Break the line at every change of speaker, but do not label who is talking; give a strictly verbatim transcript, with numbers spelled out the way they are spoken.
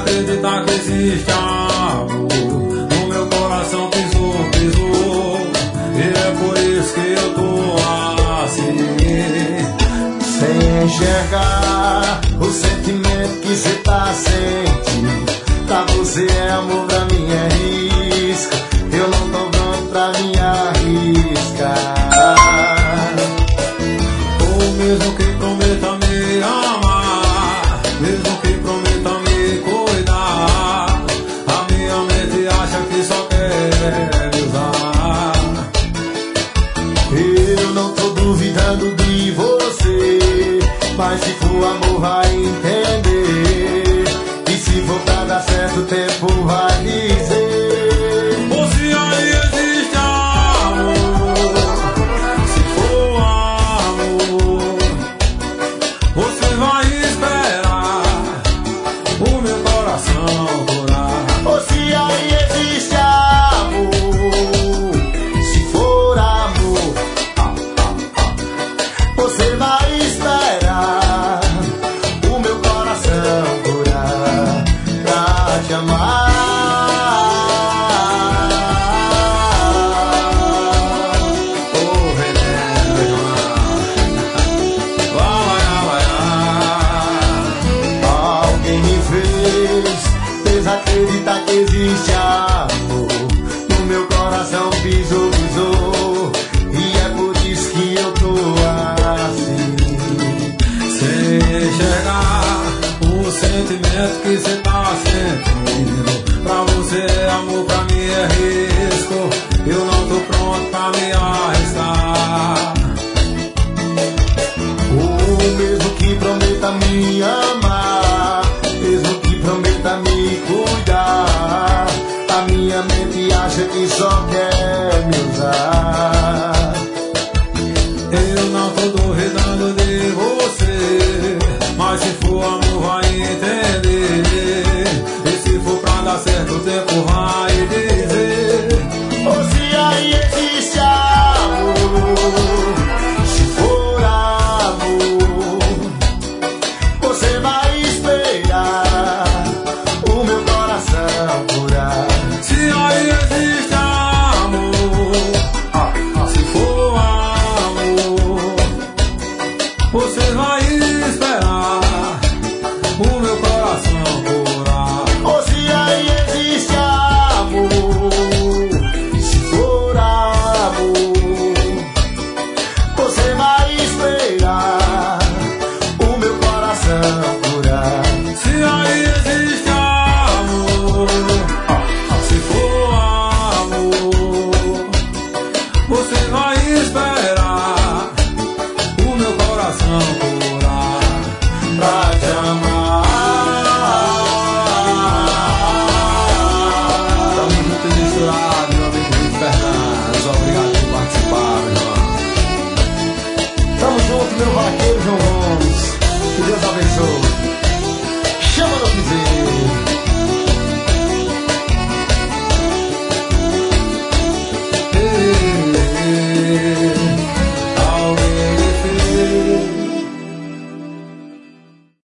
acreditar que existe amor. No meu coração pisou, pisou, e é por isso que eu tô assim.
Sem enxergar o sentimento que cê tá sentindo. Pra você é amor, pra mim é risco. Eu não tô pronto pra me arriscar.
Ou mesmo que prometa me amar, mesmo que prometa me cuidar, a minha mente acha que só quer me usar.
Eu não tô duvidando de você, mas se for amor vai entender. E se for pra dar certo o tempo vai dizer.
Ou se aí existe amor, se for amor, você vai esperar o meu coração curar.
Ou se aí existe amor, se for amor, ah, ah, ah, você vai esperar o meu coração curar pra te amar.
Ô veneno regional, vai, vai, vai.
Alguém me fez desacreditar que existe amor. No meu coração pisou, pisou, e é por isso que eu tô assim.
Sem enxergar o sentimento que cê tá sentindo. Pra você é amor, pra mim é risco. Eu não tô pronto pra me arriscar.
Ou mesmo que prometa me amar, mesmo que prometa me cuidar, a minha mente acha que só quer me usar.
Eu não tô duvidando de você, mas se for amor vai entender. E se for pra dar certo o tempo vai dizer.
Ou se aí existe amor, se for amor, você vai esperar o meu coração curar.
Se aí existe amor, se for amor, você vai esperar o meu coração curar.
Ou se aí existe amor, se for amor, você vai esperar o meu coração curar.
Se aí existe amor, se for amor, você vai esperar o meu coração curar pra te amar. Tamo junto e misturado, meu amigo Luiz Fernandes. Obrigado por participar, meu irmão.
Tamo junto, meu vaqueiro João Gomes. Que Deus abençoe.